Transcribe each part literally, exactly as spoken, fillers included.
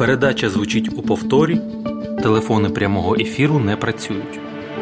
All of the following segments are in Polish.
Передача звучить у повторі, телефони прямого ефіру не працюють.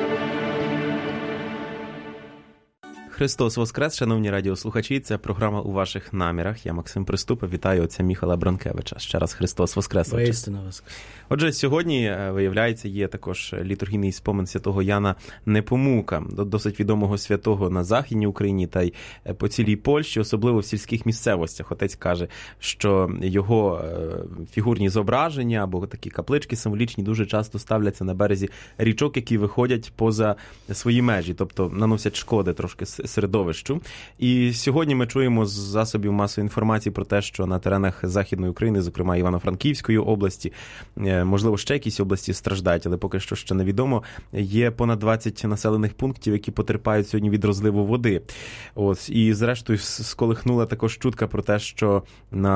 Христос Воскрес, шановні радіослухачі, це програма «У ваших намірах». Я Максим Приступа, вітаю отця Міхала Бронкевича. Ще раз Христос Воскрес. Воістину Воскрес. Отже, сьогодні, виявляється, є також літургійний спомин святого Яна Непомука, досить відомого святого на Західній Україні та й по цілій Польщі, особливо в сільських місцевостях. Отець каже, що його фігурні зображення або такі каплички символічні дуже часто ставляться на березі річок, які виходять поза свої межі, тобто наносять шкоди трошки середовищу. І сьогодні ми чуємо з засобів масової інформації про те, що на теренах Західної України, зокрема Івано-Франківської області, можливо, ще якісь області страждають, але поки що ще невідомо. Є понад двадцять населених пунктів, які потерпають сьогодні від розливу води. Ось. І зрештою сколихнула також чутка про те, що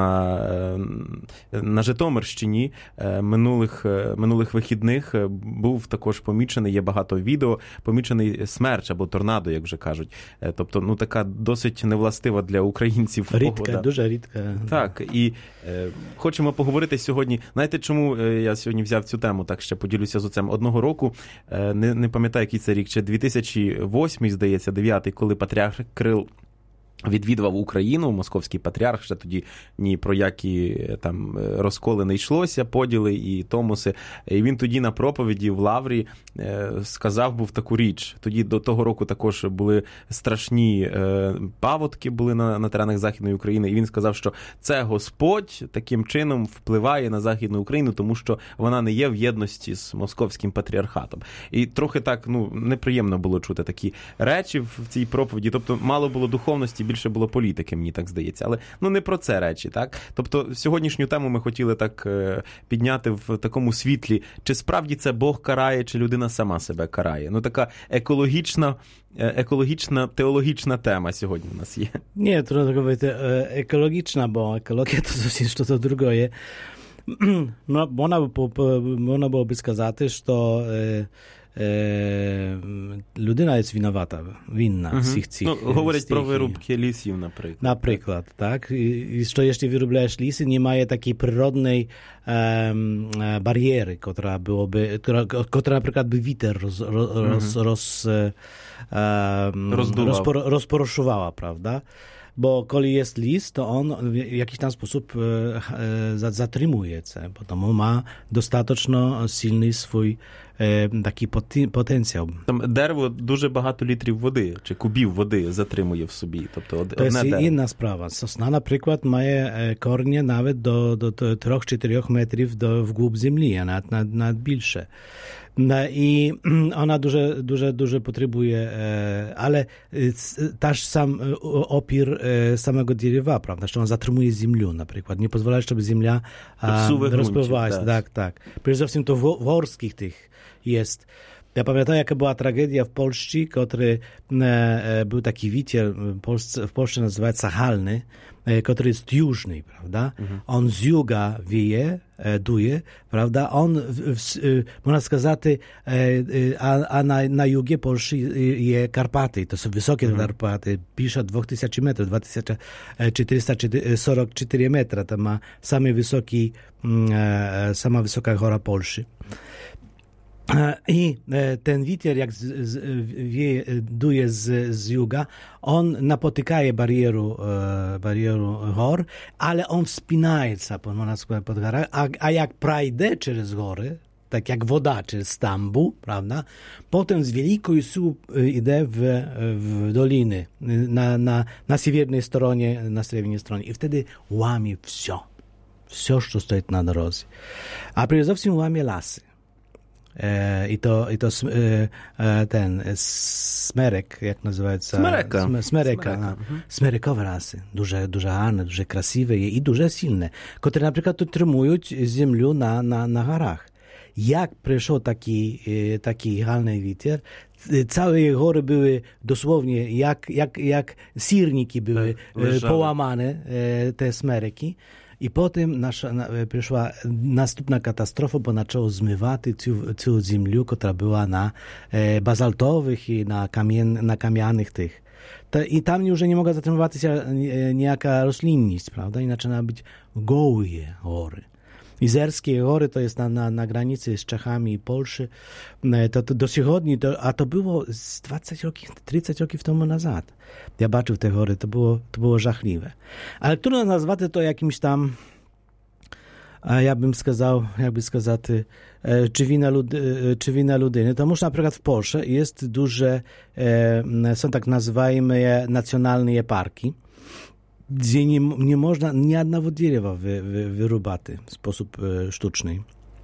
на, на Житомирщині минулих, минулих вихідних був також помічений, є багато відео, помічений смерч або торнадо, як вже кажуть. Тобто, ну, така досить невластива для українців рідка, погода. Дуже рідка. Так, і е, хочемо поговорити сьогодні. Знаєте, чому я сьогодні взяв цю тему, так ще поділюся з отцем. Одного року, е, не, не пам'ятаю, який це рік, чи дві тисячі восьмий, здається, дев'ятий, коли патріарх Кирил відвідував Україну, московський патріарх, ще тоді ні про які там розколи не йшлося, поділи і томоси. І він тоді на проповіді в Лаврі е, сказав був таку річ. Тоді до того року також були страшні е, паводки були на, на теренах Західної України. І він сказав, що це Господь таким чином впливає на Західну Україну, тому що вона не є в єдності з московським патріархатом. І трохи так, ну, неприємно було чути такі речі в цій проповіді. Тобто мало було духовності, більше було політики, мені так здається. Але, ну, не про це речі, так? Тобто, сьогоднішню тему ми хотіли так е, підняти в такому світлі, чи справді це Бог карає, чи людина сама себе карає. Ну, така екологічна, екологічна, теологічна тема сьогодні у нас є. Nie, trudno powiedzieć ekologiczna, bo ekologia to coś to drugie. No, można, można byłoby сказати, що людина є винувата, винна uh-huh. всіх цих ну, говорять стихій. Про вирубки лісів, наприклад. Наприклад, так. І що, якщо виробляєш ліси, немає такої природної ем, бар'єри, котра byłoby, która, która наприклад, би вітер роз, роз, uh-huh. роз, ем, розпор, розпорошувала, правда? Bo kiedy jest lis, to on w jakiś tam sposób e, e, zatrzymuje się, bo to ma dostatecznie silny swój e, taki potencjał. Там дерево дуже багато літрів води, чи кубів води затримує в собі. Тобто одне to jest дерево. Inna sprawa. Sosna na przykład ma kornie nawet do, do, do trzy cztery metrów do, w głąb ziemi, a nawet, nawet, nawet większe. I ona дуже, дуже, дуже потребує, ale też sam opór samego drzewa, prawda, że on zatrzymuje ziemię, na przykład, nie pozwala, żeby ziemia rozpływała się, tak, tak. Przede wszystkim to w górskich tych jest. Ja pamiętam, jaka była tragedia w Polsce, który był taki witier, w Polsce nazywa się Sachalny, który jest jużny, prawda? Mhm. On z juga wieje, duje, prawda? On, w, w, można сказать, a, a na, na jugie Polski je Karpaty, to są wysokie mhm. Karpaty, pisze dwa tysiące metrów, dwa tysiące czterysta czterdzieści cztery metra, to ma same wysoki, sama wysoka góra Polski. I ten witer, jak z, z, wie, duje z, z juga, on napotykaje barieru, e, barieru gór, ale on wspinaje się pod, pod górę, a, a jak przejdzie przez góry, tak jak woda przez stambu, prawda, potem z wielką siłą idzie w, w doliny, na, na, na siewernej stronie, na srebrnej stronie i wtedy łamie wszystko, wszystko, co stoi na drodze. A przede wszystkim łamie lasy. I to, i to ten smerek, jak nazywa się? Smereka. Smereka. Smereka. No. Mhm. Smerekowe rasy. Duże, duże arne, duże krasiwe i duże silne, które na przykład utrzymują ziemię na, na, na górach. Jak przyszedł taki, taki halny witer, całe góry były dosłownie jak, jak, jak sirniki były Leżały. Połamane, te smereki. I potem nasza, na, przyszła następna katastrofa, bo zaczęło zmywać całą ziemię, która była na e, bazaltowych i na, kamien, na kamiennych tych. To, I tam już nie mogła zatrzymywać się niejaka roślinność, prawda? I zaczyna być gołe góry. Izerskie Góry to jest na, na, na granicy z Czechami i Polszy. To, to do Sichodni, to, a to było z dwadzieścia roków, trzydzieści roków temu nazad. Ja baczył te góry, to było, to było żachliwe. Ale trudno nazwać to jakimś tam, ja bym skazał, jakby сказати, czy wina, ludy, czy wina ludyny. To może na przykład w Polsce jest duże, są tak nazywajmy nacjonalne parki, gdzie nie, nie można ni jednego drzewa wy, wy, wyrubać w sposób e, sztuczny.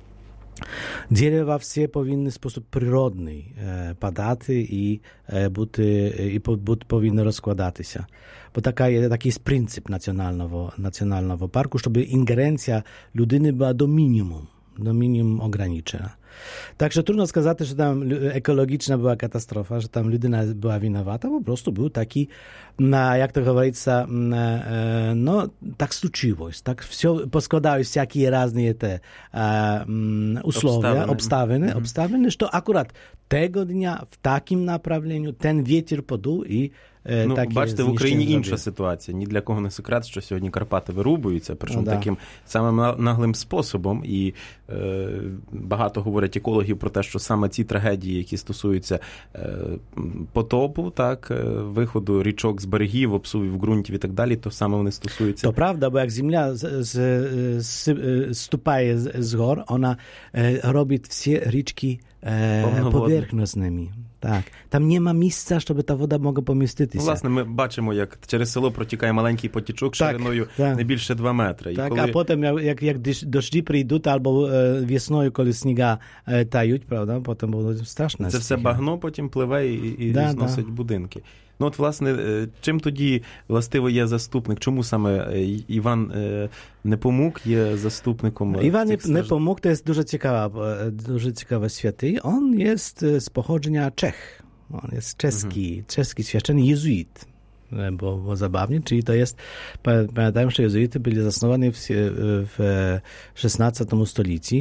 Drzewa wszystkie powinny w sposób przyrodny e, padać i, e, buty, i po, but, powinny rozkładać się. Bo taka, taki jest pryncyp nacjonalnego, nacjonalnego parku, żeby ingerencja ludyny była do minimum, do minimum ograniczona. Także trudno сказать, że tam ekologiczna była katastrofa, że tam ludyna była winowata, po prostu był taki, na, jak to говорится, no, tak случилось, tak все poskładałeś всякие разные te um, условия, obstawy, mhm. obstawy, że akurat tego dnia w takim направлению ten wiatr podуł i Ну, бачите, в Україні інша ситуація. Ні для кого не секрет, що сьогодні Карпати вирубуються, причому ну, таким самим наглим способом. І е, багато говорять екологів про те, що саме ці трагедії, які стосуються е, потопу, так, виходу річок з берегів, обсувів ґрунтів і так далі, то саме вони стосуються. To prawda, bo jak ziemia z, z, z, stupaje z, z gór, ona e, robi wszystkie річки e, powierzchownymi. Так, там нема місця, щоб та вода могла поміститися. Ну, власне, ми бачимо, як через село протікає маленький потічок шириною не більше два метри. Так, і коли... а потім, як, як дощі прийдуть, або е, весною, коли сніга е, тають, правда, потім буде страшно. Це все багно потім пливе і, і да, зносить да. будинки. Ну, от, власне, чим тоді, властиво, є заступник? Чому саме Іван Непомук є заступником? Іван Непомук to jest дуже цікава, дуже цікава святий. On jest z pochodzenia Czech. On jest czeski, mhm. czeski świadczony jezuit. Bo, bo zabawnie, czyli to jest, pamiętają, że jezuity byli zasnowani w, w szesnastym stuleciu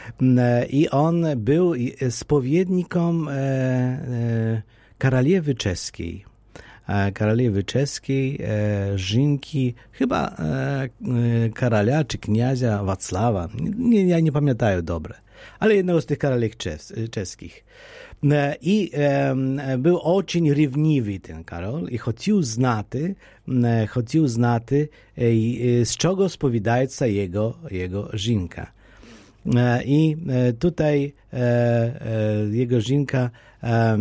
i on był spowiednikiem e, e, Karoliewy Czeskiej. Karoliewy Czeskiej, e, żynki, chyba e, karalia czy kniazia Wacława, nie, ja nie pamiętam dobrze, ale jednego z tych karoliek czeskich. I e, był очень ревнивий ten Karol i chciał znać, e, chciał znać e, z czego spowiadaється jego, jego żynka. E, I e, tutaj e, e, jego żynka e,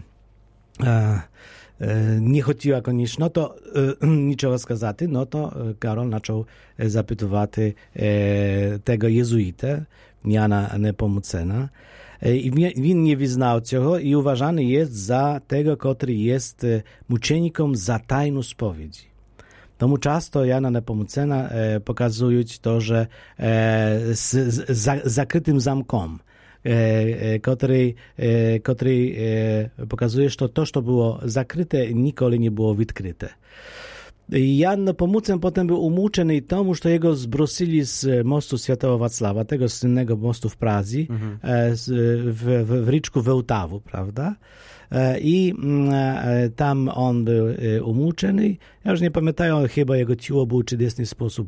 e, nie chciała koniecznie, no to e, niczego сказать, no to Karol zaczął zapytować e, tego jezuitę, Jana Nepomucena, i він nie wyznał цього i uważany jest za tego, który jest muczenikiem za tajną spowiedź. Tomu często Jana Nepomucena e, pokazują to, że e, z, z za, zakrytym zamkom, e, e, który, e, który e, pokazuje, że to, co było zakryte, nigdy nie było odkryte. Jan Nepomucen potem był umuczony temu, że jego zbrosili z mostu Świętego Wacława, tego słynnego mostu w Pradze, mhm. w, w, w ryczku Wełtawu, prawda? I tam on był umuczony. Ja już nie pamiętam, chyba jego ciało było w czudesny sposób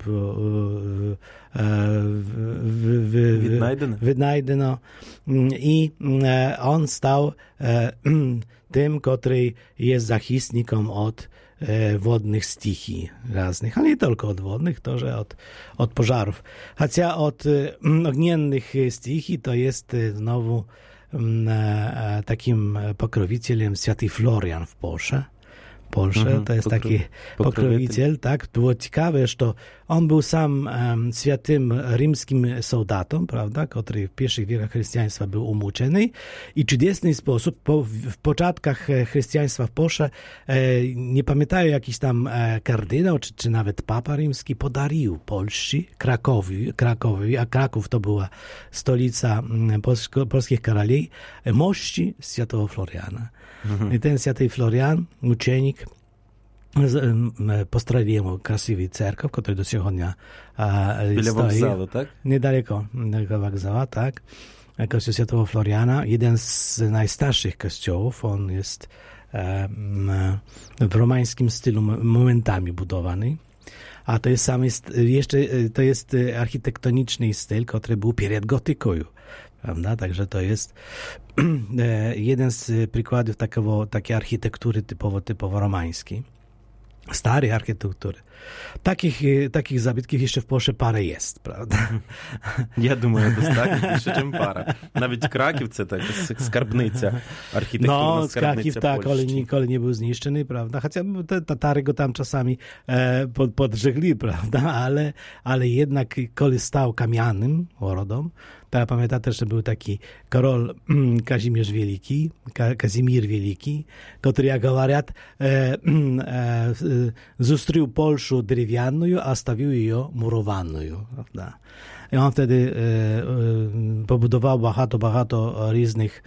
wynajdyno. I on stał tym, który jest zachistnikiem od wodnych stichii raznych, ale nie tylko od wodnych, to, że od, od pożarów. Chociaż od ogniennych stichii to jest znowu takim pokrowicielem święty Florian w Polsce. Polsce. Mhm, to jest taki pokrowiciel, tak? Było ciekawe, że on był sam um, świętym rzymskim soldatą, prawda, który w pierwszych wiekach chrześcijaństwa był umuczony i w czudesny sposób po, w początkach chrześcijaństwa w Polsce e, nie pamiętają jakiś tam e, kardynał, czy, czy nawet papa rzymski podarił Polsce, Krakowi, Krakowi, a Kraków to była stolica polsko, polskich karali, mości świętego Floriana. Mhm. I ten święty Florian, uczennik, postроили ему красивый церковь, который до сегодня Біля стоит. вокзалу, так? Недалеко, недалеко вокзала, tak. Kościół Świętego Floriana, jeden z najstarszych kościołów, on jest um, w romańskim stylu momentami budowany. A to jest sam jest, jeszcze to jest architektoniczny styl, który był przed gotyką. Prawda? Także to jest jeden z przykładów takiego, takiej architektury typowo, typowo romańskiej. Starej architektury. Takich, takich zabytków jeszcze w Polsce parę jest, prawda? Я думаю, достатньо більше, ніж пара. Навіть Краків – це так, скарбниця, архітектурна no, скарбниця tak, Польщі. ale nikogo nie był zniszczony, prawda? Chociaż te Tatary go tam czasami e, pod, podżegli, prawda? Ale, ale jednak, kiedy stał kamiennym orodą, to ja pamiętam, że był taki król Kazimierz Wielki, Kazimir Wielki, który, jak mówią, e, e, zustrył Polskę drewnianą, a stawił ją murowaną, prawda? I on wtedy e, e, pobudował bardzo, bardzo różnych,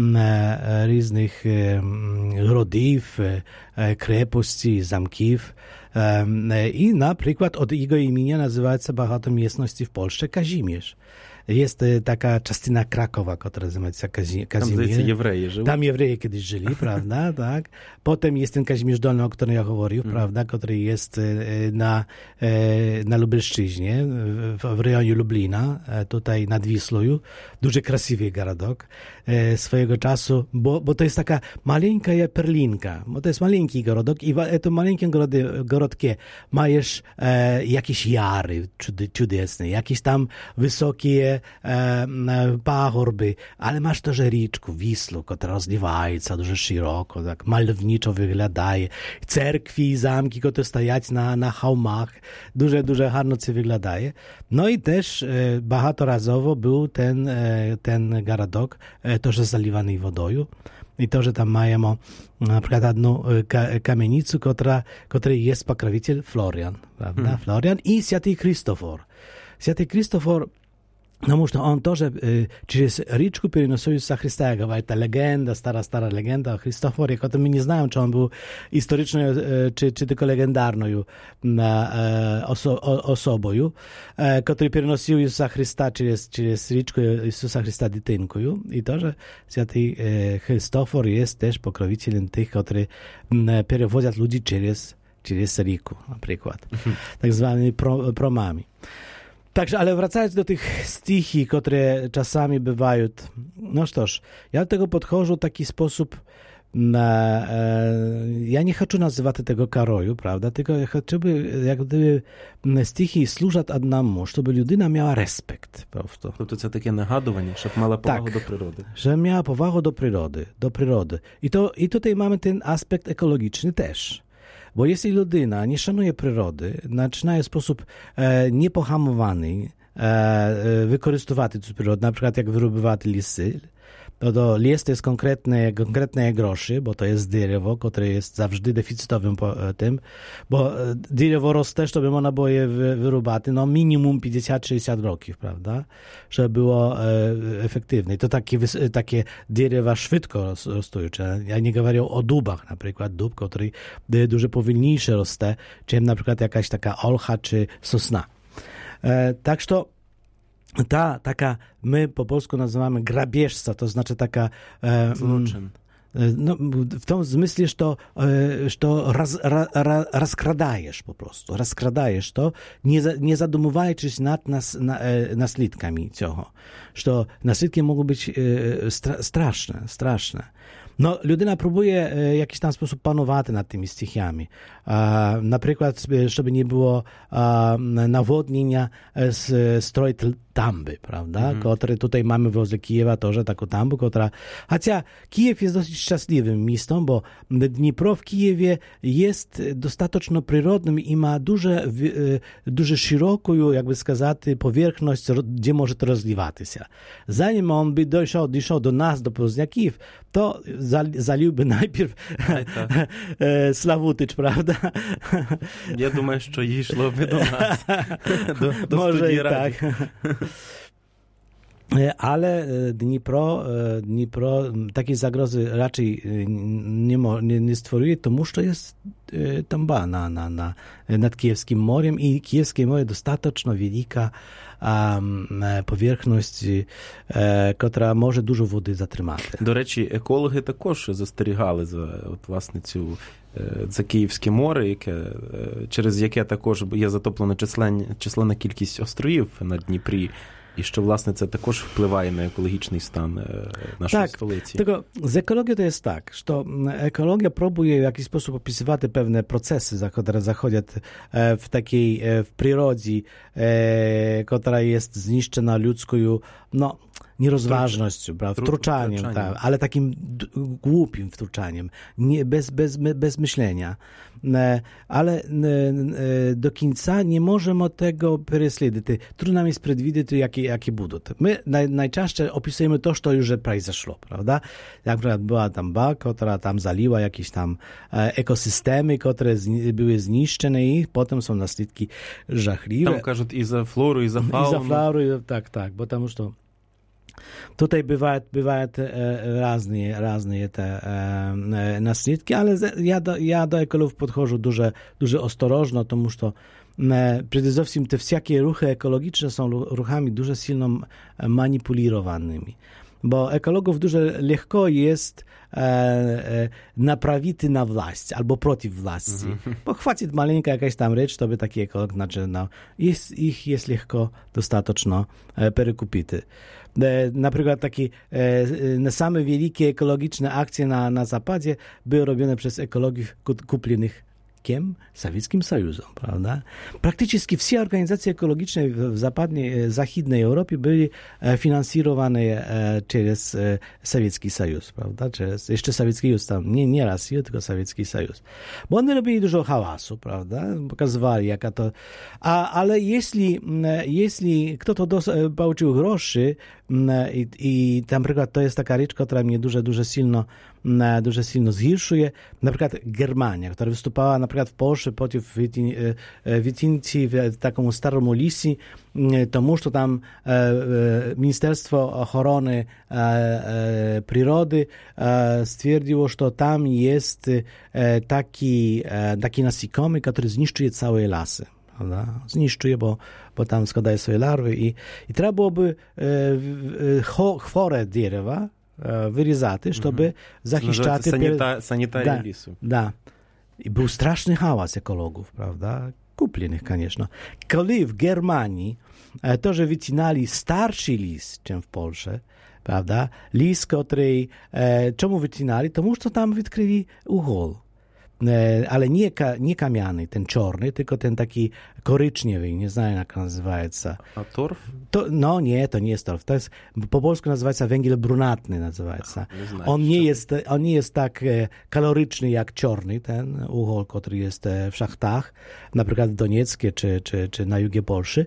e, różnych e, rodów, e, krepości, zamków. E, I na przykład od jego imienia nazywa się bardzo miejscowości w Polsce Kazimierz. Jest taka частина Krakowa, która nazywa się Kazimierz. Tam, zdaje, Jewreje żyli. Tam Jewreje kiedyś żyli, prawda, tak. Potem jest ten Kazimierz Dolny, o którym ja mówił, mm. prawda, który jest na, na Lubelszczyźnie, w, w rejonie Lublina, tutaj nad Wisłą. Duży, krasiwy garadok swojego czasu, bo, bo to jest taka maleńka perlinka, bo to jest maleńki garodok i w tym maleńkim garodkie majesz e, jakieś jary cudesne, jakieś tam wysokie e, pagorby, ale masz też rzeczkę, Wisłę, która rozlewaje się дуже szeroko, tak malowniczo wyglądaje. Cerkwi i zamki, które stoją na, na chałmach, duże, duże harno się wyglądaje. No i też e, bahato był ten, e, ten garadok, e, to, że zaliwany wodą i to, że tam mają na przykład jedną ka- kamienicę, która, której jest pokroviciel Florian, prawda? Hmm. Florian i Święty Krzysztofor. Święty Krzysztofor, no muszę on to, że y, przez ryczku переносил Jezusa Chrysta, jak говорит, ta legenda, stara, stara legenda o Chrystoforie, o tym my nie znamy, czy on był historyczną, y, czy, czy tylko legendarną y, oso, o, osobą, y, który переносил Jezusa Chrysta przez, przez ryczku Jezusa Chrysta dytynką. I to, że Święty y, Chrystofor jest też pokrowicielem tych, którzy y, przewodzą ludzi przez, przez riku, na przykład. Tak zwanymi pro, promami. Także, ale wracając do tych stichi, które czasami bywają, no cóż, ja do tego podchodzę w taki sposób, na, e, ja nie chcę nazywać tego karoju, prawda, tylko ja chcę, jak gdyby stichi służą одному, żeby ludyna miała respekt, prawda. Тобто це таке нагадування, щоб мала повагу tak, до природи. Że miała powagę do przyrody, do przyrody. I, to, I tutaj mamy ten aspekt ekologiczny też. Bo jeśli ludyna nie szanuje przyrody, zaczyna w sposób e, niepohamowany e, wykorzystywać tę przyrodę, na przykład jak wyrubywać lisy, to, to les to jest konkretne, konkretne groszy, bo to jest drzewo, które jest zawsze deficytowym po tym, bo drzewo roste, to by można było je wyrubać, no minimum pięćdziesiąt sześćdziesiąt roków, prawda, żeby było e, efektywne. I to takie, takie drzewa szybko rosną, ja nie mówię o dubach, na przykład dub, który dużo powolniejsze roste, czym na przykład jakaś taka olcha czy sosna. E, tak, że ta taka, my po polsku nazywamy grabieżca, to znaczy taka e, Zloczyn. No, w tym zmyśle, że to, że to raz, ra, ra, rozkradajesz po prostu, rozkradajesz to, nie, nie zadumywając nad nas, na, naslідkami tego, że to naslідki mogą być stra, straszne, straszne. No, ludyna próbuje w jakiś tam sposób panować nad tymi stichiami. A, na przykład, żeby nie było a, nawodnienia z stroj tamby, prawda? Mm. Które tutaj mamy w Kijewa, to, że taką tambu, która... Chociaż Kijów jest dosyć szczęśliwym miastem, bo Dnipro w Kijewie jest dostatecznie przyrodnym i ma duże, duże szeroką, jakby skazać, powierzchność, gdzie może to rozliwać się. Zanim on by doszedł, doszedł do nas, do Poznania Kijów, to zaliłby najpierw Slawutycz, prawda? Я думаю, що йшло би до нас, до, до Może студії i раді. tak. Ale Dnipro, Dnipro takiej zagrozy raczej nie, nie, nie stworuje, тому що jest tamba na, na, na, nad Kijewskim morem i Kijewskie moре достаточно wielka um, powierzchność, która może dużo wody zatrzymać. До речі, екологи також застерігали за от, власне, цю за Київське море, яке, через яке також є затоплена численна, численна кількість островів на Дніпрі. І що, власне, це також впливає на екологічний стан нашої tak, столиці. Tylko z ekologią to jest tak, że ekologia próbuje w jakiś sposób opisywać pewne procesy, które zachodzą w takiej w przyrodzie, która jest zniszczona ludzką, no, nierozważnością, prawda, wtruczaniem, tak, ale takim głupim wtruczaniem, nie, bez, bez, bez myślenia. Ale do końca nie możemy tego prześledzić. Trudno nam jest przewidzieć, jakie, jakie będą. My naj, najczęściej opisujemy to, co już произошло, prawda? Jak była tam ba, która tam zaliła jakieś tam ekosystemy, które były zniszczone i potem są następki żachliwe. Tam кажуть i za florę, i za faunę. I za florę, tak, tak, bo tam już to Tutaj bywают, bywают разные, разные te наслідки, ale ja do, ja do ekologów podchodzę дуже, дуже ostrożno, тому що przede wszystkim te wszystkie ruchy ekologiczne są ruchami дуже silno manipulowanymi. Bo ekologów dużo lekko jest e, e, naprawić na własność albo przeciw własności. Mm-hmm. Bo chwacić maleńka jakaś tam rzecz, to by taki ekolog zaczynał. Jest, ich jest lekko dostatecznie e, perekupić. E, na przykład takie e, same wielkie ekologiczne akcje na, na Zapadzie były robione przez ekologów kupionych Kiem? Sowieckim Sojuzem, prawda? Praktycznie wszystkie organizacje ekologiczne w zapadniej, zachodniej Europie były finansowane przez Sowiecki Sojus, prawda? Przez, jeszcze Sowiecki Sojus tam, nie, nie Rosja, tylko Sowiecki Sojus. Bo one robili dużo hałasu, prawda? Pokazywali, jaka to... A, ale jeśli, jeśli kto to dos, pouczył groszy i, i tam, na przykład, to jest taka rzecz, która mnie dużo, dużo silno дуже сильно згіршує. Наприклад, Германія, яка виступала, наприклад, в Польщі проти відтінці в такому старому лісі, тому що там Міністерство охорони природи ствердило, що там є такі, такі насекомі, які знищують цілі ласи. Zniszczuje, bo, bo tam składają swoje larwy i, i trzeba byłoby e, cho, chore drzewa wyrізати, żeby захищати... Саніта... Санітарії да, лісу. Да. I był straszny hałas ekologów, prawda? Kupionych, конечно. Kiedy w Germanii to, że wycinali starszy lis, czym w Polsce, prawda? Lis, który... E, czemu wycinali? To może tam odkryli uгол. Ale nie, nie kamiany, ten czarny, tylko ten taki koryczniowy, nie znam jak nazywaється. A torf? To, no nie, to nie jest torf. To jest, po polsku nazywaється węgiel brunatny, nazywaється. Nie on, nie jest, on nie jest tak kaloryczny jak czarny, ten uгол, który jest w szachtach, na przykład w Donieckie czy, czy, czy na jugie Polszy.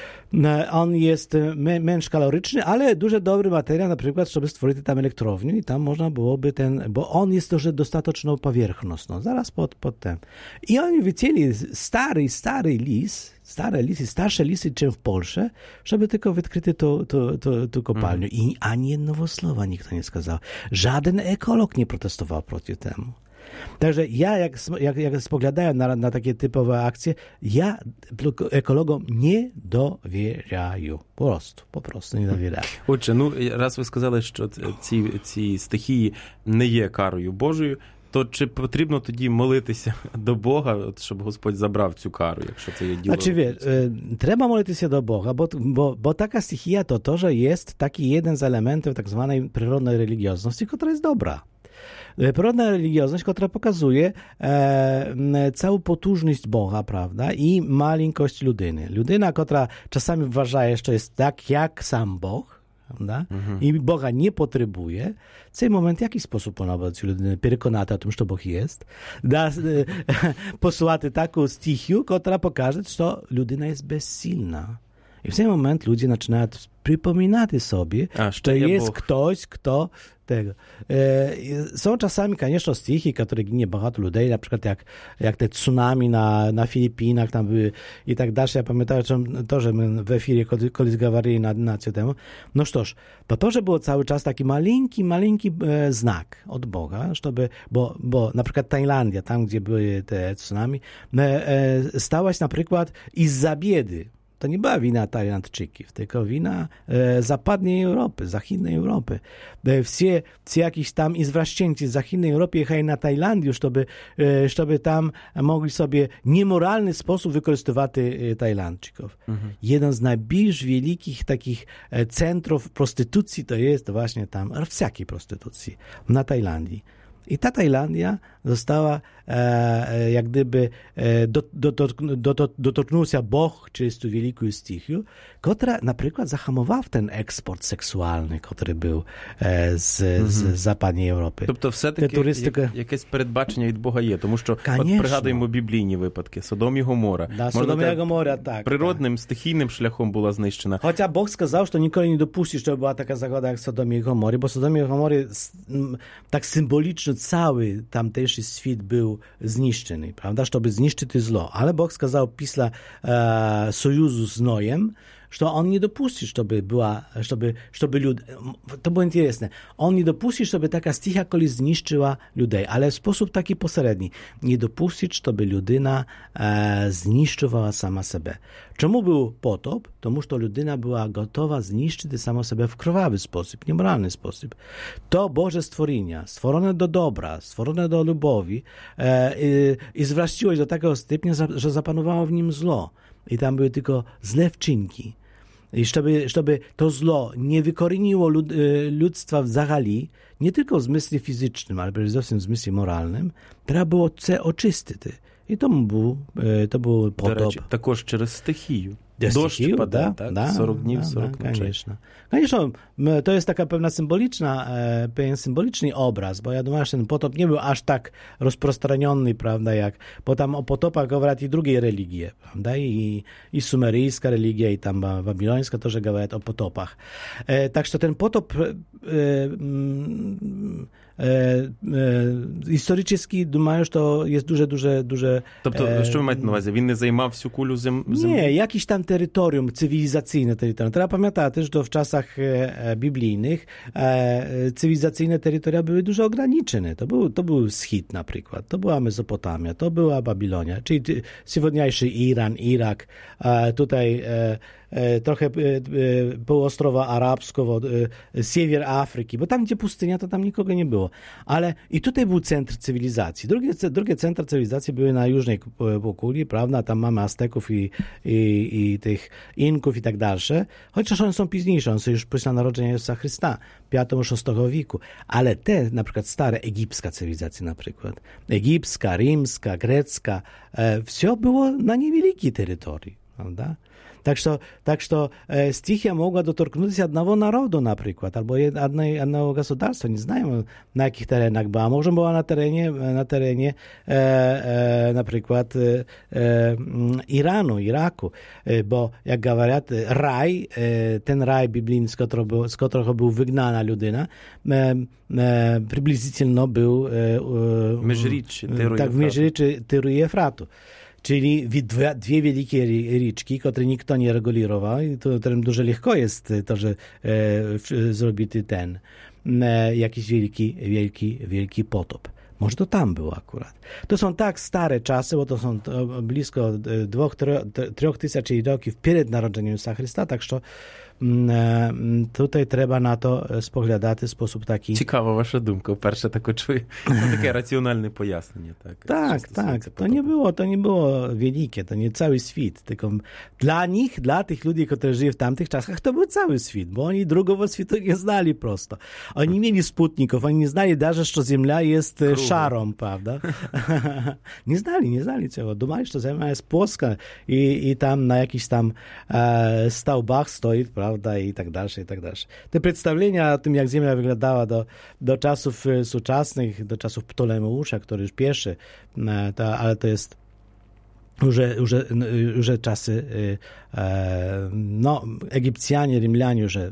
On jest mniej kaloryczny, ale дуже dobry materiał, na przykład, żeby stworzyć tam elektrownię i tam można byłoby ten, bo on jest też dostatecznie powierzchowny, zaraz pod, pod tym. I oni wycięli stary, stary lis, stare lisy, starsze lisy, czym w Polsce, żeby tylko odkryć to, to, to, to kopalnię. Mm. I ani jednego słowa nikt nie skazał. Żaden ekolog nie protestował przeciw temu. Także ja, jak, jak, jak spoglądałem na, na takie typowe akcje, ja ekologom nie довіряю. Po prostu, po prostu nie довіряю. Отже, ну, раз ви сказали, що ці, ці стихії не є карою Божою, то чи потрібно тоді молитися до Бога, щоб Господь забрав цю кару, якщо це є діло? Znaczy, wie, trzeba молитися do Boga, bo, bo, bo taka stichia to to, że jest taki jeden z elementów tak zwanej przyrodnej religijności, która jest dobra. Przyrodna religijność, która pokazuje e, całą potężność Boga, prawda, i maleńkość ludyny. Ludyna, która czasami uważa, że jest tak jak sam Bóg, prawda, mhm. i Boga nie potrzebuje, w tym moment w jaki sposób ona będzie ludyny przekonać o tym, że Bóg jest, da e, posłać taką stichię, która pokaże, że ludyna jest bezsilna. I w ten moment ludzie zaczynają przypominać sobie, A, że jest Bóg. Ktoś, kto tego. E, są czasami, конечно, stichy, które ginie bardzo ludzi, na przykład jak, jak te tsunami na, na Filipinach tam były i tak dalej. Ja pamiętam to, że my w efirie kiedyś говорили na, na tę temu. No cóż, to to, że było cały czas taki malinki, malinki e, znak od Boga, żeby, bo, bo na przykład Tajlandia, tam gdzie były te tsunami, e, e, stała się na przykład iz-za biedy. To nie była wina Tajlandczyków, tylko wina e, zapadniej Europy, zachodniej Europy. E, wsie, wsie jakieś tam izwraszczęci z zachodniej Europy jechali na Tajlandię, żeby, e, żeby tam mogli sobie w niemoralny sposób wykorzystywać e, Tajlandczyków. Mhm. Jeden z najbardziej wielkich takich e, centrów prostytucji to jest właśnie tam, wszelkiej prostytucji, na Tajlandii. I ta Tajlandia została e, jak gdyby e, do, do, do, do, do, dotknął się Bóg przez tą wielką stichię, która na przykład zahamowała ten eksport seksualny, który był e, z, mm-hmm. z zapadniej Europy. Тобто все-таки turystyka... як, якесь передбачення від Бога є, тому що от пригадуємо біблійні випадки, Содом і Гомора. Да, Содом і Гомора, так. Природним, так. стихійним шляхом була знищена. Хоча Бог сказав, що ніколи не допустить, щоб була така загода, як Содом і Гоморі, бо Содом і Гоморі так символічно cały tamtejszy świat był zniszczony, prawda, żeby zniszczyć zło. Ale Bóg сказал після e, sojuzu z Nojem, że on nie dopuści, żeby była, żeby, żeby lud... To było interesne. On nie dopuści, żeby taka sticha kiedyś zniszczyła ludzi, ale w sposób taki pośredni. Nie dopuścić, żeby ludyna e, zniszczowała sama siebie. Czemu był potop? Тому że ludyna była gotowa zniszczyć sama siebie w krwawy sposób, niemoralny sposób. To Boże stworzenia, stworzone do dobra, stworzone do lubowi e, i, i zwraciło się do takiego stopnia, że zapanowało w nim zło. I tam były tylko złe wczynki. I żeby, żeby to zło nie wykoreniło lud, ludztwa w zagali, nie tylko w zmysle fizycznym, ale przede wszystkim w zmysle moralnym, trzeba było це очистити. I to był, to był potop. До речі, також через стихію. Дощ паде, да, так? Да, сорок днів, да, сорок да, ночей. Конечно. Конечно, to jest taka pewna symboliczna, pewien symboliczny obraz, bo ja думаю, że ten potop nie był aż tak rozprostranionny, prawda, jak, bo tam o potopach mówią i drugie religie, prawda, i, i sumeryjska religia, i tam babilońska też mówią o potopach. E, tak, że ten potop e, e, e, historyczny, думаю, że to jest duże, duże, duże... Тобто, e, що ви маєте на увазі? Він не займав всю кулю зем... землі? Nie, jakiś tam terytorium, cywilizacyjne terytorium. Trzeba pamiętać, że w czasach e, biblijnych e, cywilizacyjne terytoria były dużo ograniczone. To był, to był Schid na przykład, to była Mezopotamia, to była Babilonia, czyli dzisiejszy Iran, Irak, e, tutaj e, e, trochę e, półostrowa arabskiego, e, siewier Afryki, bo tam, gdzie pustynia, to tam nikogo nie było. Ale i tutaj był centr cywilizacji. Drugie, drugie centra cywilizacji były na jużnej półkuli, prawda? Tam mamy Azteków i, i, i tych Inków i tak dalsze. Chociaż one są późniejsze, one są już после narodzenia Jezusa Chrysta, piątego szóstego wieku. Ale te, na przykład stare, egipska cywilizacja na przykład, egipska, rzymska, grecka, e, wszystko było na niewielkim terytorium, prawda? Tak, że, tak, że e, stichia mogła dotknąć się jednego narodu na przykład, albo jednej, jednego gospodarstwa. Nie znają na jakich terenach była. Może była na terenie, na terenie e, e, na przykład e, e, Iranu, Iraku, e, bo jak mówią, raj, e, ten raj biblijny, z którego, z którego był wygnana ludyna, e, e, przybliżytelno był e, e, Межиріччя, tak, w Межиріччі Tyru i Efratu. Czyli dwie, dwie wielkie riczki, które nikt nie regulował i to, którym dużo lekko jest to, że e, zrobić ten e, jakiś wielki, wielki, wielki potop. Może to tam było akurat. To są tak stare czasy, bo to są to blisko dwóch, trzech tysięcy roków przed narodzeniem Jezusa Chrysta, tak że tutaj trzeba na to spoglądać w sposób taki... Цікава ваша думка. Вперше таке чую. Таке раціональне пояснення. Так, tak, tak. To nie było, to nie było wielkie, to nie cały świat, tylko dla nich, dla tych ludzi, którzy żyli w tamtych czasach, to był cały świat, bo oni drugiego świata nie znali prosto. Oni mieli sputników, oni nie znali даже, że Ziemia jest Krugo. szarą, prawda? nie znali, nie znali tego. Dumali, że Ziemia jest płaska i, i tam na jakichś tam e, stałbach stoi, prawda? I tak dalsze, i tak dalsze. Te przedstawienia o tym, jak Ziemia wyglądała do, do czasów współczesnych, do czasów Ptolemeusza, który już pierwszy, to, ale to jest Уже, уже, уже czasy, no, Egipcjanie, Rimljanie już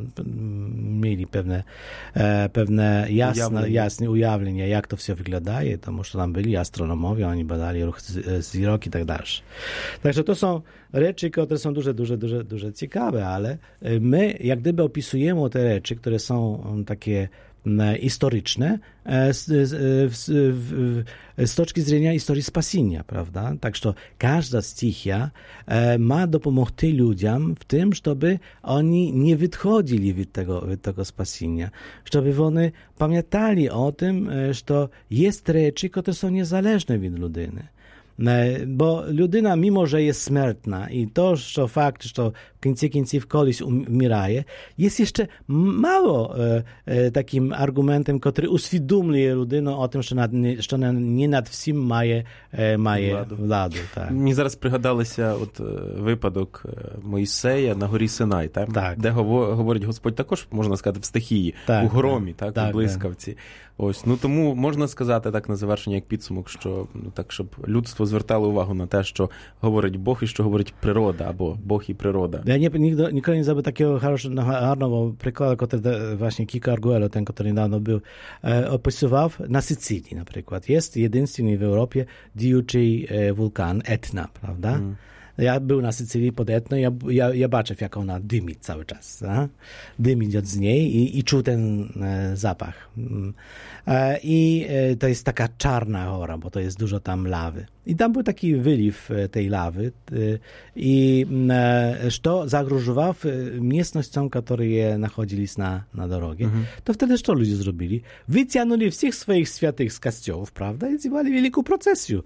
mieli pewne, pewne jasne, jasne ujawnienia, jak to wszystko wygląda, to że tam byli astronomowie, oni badali ruch wzrok i tak dalej. Także to są rzeczy, które są duże, duże, duże, duże ciekawe, ale my jak gdyby opisujemy te rzeczy, które są takie historyczne z, z, z, z toczki widzenia historii spasienia, prawda? Tak, że każda stichia ma dopomóc ludziom w tym, żeby oni nie wychodzili od tego, od tego spasienia, żeby oni pamiętali o tym, że jest rzeczy, które są niezależne od ludyny. Bo ludyna, mimo że jest śmiertna i to, że fakt, że w końcu końców koleś umieraje, jest jeszcze mało e, e, takim argumentem, który uświadomuje ludynę o tym, że, nad, że ona nie nad wszystkim має, e, має владу. владу так. Мені зараз пригадалося от випадок Мойсея на горі Синай, так? Так. Де говорить Господь також, можна сказати, в стихії, так, у громі, так, так, так, у блискавці. Ось, ну тому можна сказати так на завершення, як підсумок, що ну так, щоб людство звертало увагу на те, що говорить Бог і що говорить природа, або Бог і природа. Ja nie, nigdy, nikogo nie zabыл takiego harnego przykładu, który właśnie Kiko Arguello, ten, który niedawno był, e, opisywał na Sycylii na przykład. Jest jedyny w Europie diuczy e, wulkan Etna, prawda? Mm. Ja był na Sycylii pod Etną, ja, ja, ja baczę, jak ona dymi cały czas. A? Dymi od z niej i, i czuł ten e, zapach. E, I e, to jest taka czarna chora, bo to jest dużo tam lawy. I tam był taki wyliw tej lawy e, i e, to zagrożowało miejscowościom, które je nachodzili na, na drogę. Mhm. To wtedy co ludzie zrobili? Wyciągnęli wszystkich swoich świętych z kościołów, prawda? I zjebali wielką procesję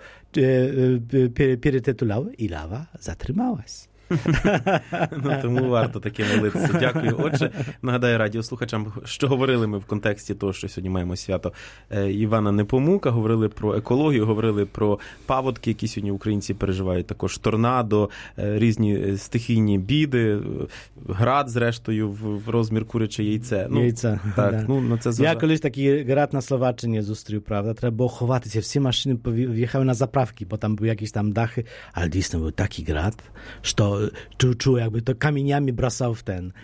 priorytetu i lawa zatrzymała się. Ну, тому варто таке молитися. Дякую. Отже, нагадаю радіослухачам, що говорили ми в контексті того, що сьогодні маємо свято Івана Непомука, говорили про екологію, говорили про паводки, які сьогодні українці переживають, також торнадо, різні стихійні біди, град, зрештою, в розмір куряче яйце. Ну, яйце, так, да. ну, на це зважає. Я колись такий град на Словаччині зустрів, правда? Треба було ховатися. Всі машини в'їхали на заправки, бо там були якісь там дахи, але дійсно був такий град, що czuł, czuł, jakby to kamieniami brosał w ten,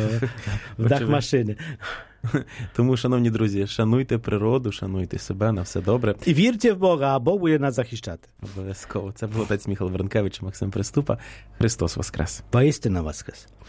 w dach maszyny. Тому, шановні друзі, шануйте природу, шануйте себе, на все добре. І вірте в Бога, а Бог буде нас захищати. Обов'язково. Це був отець Міхал Вернкевич і Максим Приступа. Христос воскрес. Поістину воскрес.